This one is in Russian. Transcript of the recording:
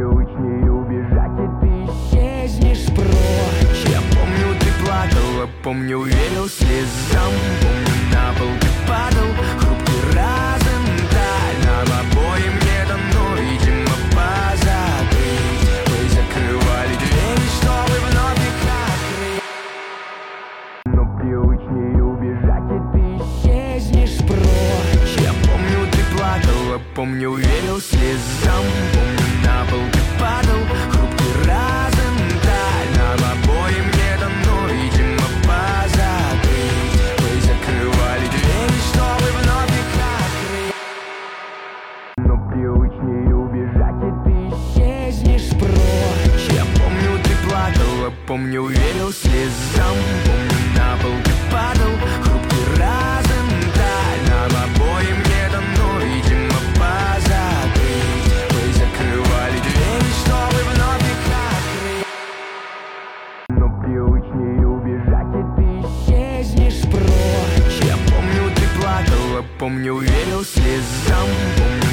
привычнее убежать, и ты исчезнешь прочь. Я помню, ты плакала, помню, верил слезам. Помню, на пол ты падал, хрупкий розенталь. Нам обоим не дано, видимо, позабыть. Мы закрывали двери, чтобы вновь их открыть. Но привычнее убежать, и ты исчезнешь прочь. Я помню, ты плакала, помню, верил слезам. Помню, на пол ты падал, хрупкий розенталь. Нам обоим не дано, видимо, позабыть. Мы закрывали двери, чтобы вновь их открыть. Но привычнее убежать, и ты исчезнешь прочь. Я помню, ты плакала, помню, верил слезам. Помню, на пол ты падал, хрупкий розенталь. Нам обоим не дано, видимо, позабыть. Мы закрывали двери, чтобы вновь их открыть. Но привычнее убежать, и ты исчезнешь прочь. Я помню, ты плакала, помню, верил слезам. Помню,